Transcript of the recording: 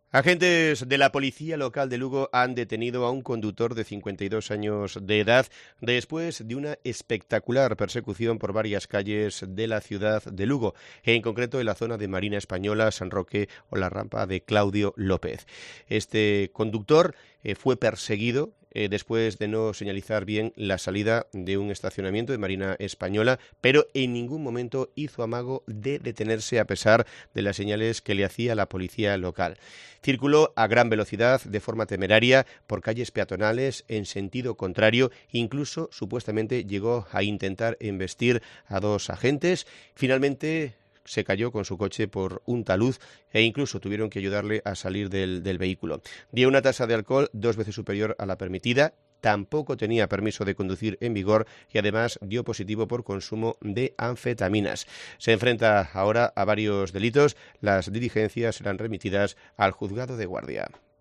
Agentes de la policía local de Lugo han detenido a un conductor de 52 años de edad después de una espectacular persecución por varias calles de la ciudad de Lugo, en concreto en la zona de Marina Española, San Roque o la rampa de Claudio López. Este conductor fue perseguido después de no señalizar bien la salida de un estacionamiento de Marina Española, pero en ningún momento hizo amago de detenerse a pesar de las señales que le hacía la policía local. Circuló a gran velocidad, de forma temeraria, por calles peatonales en sentido contrario, incluso supuestamente llegó a intentar embestir a dos agentes. Finalmente se cayó con su coche por un talud e incluso tuvieron que ayudarle a salir del vehículo. Dio una tasa de alcohol 2 veces superior a la permitida, tampoco tenía permiso de conducir en vigor y además dio positivo por consumo de anfetaminas. Se enfrenta ahora a varios delitos. Las diligencias serán remitidas al juzgado de guardia.